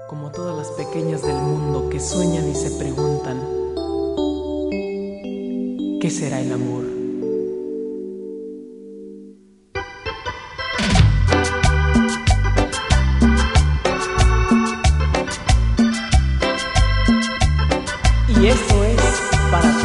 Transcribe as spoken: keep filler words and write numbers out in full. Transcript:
como todas las pequeñas del mundo que sueñan y se preguntan, ¿qué será el amor? Y eso es para ti.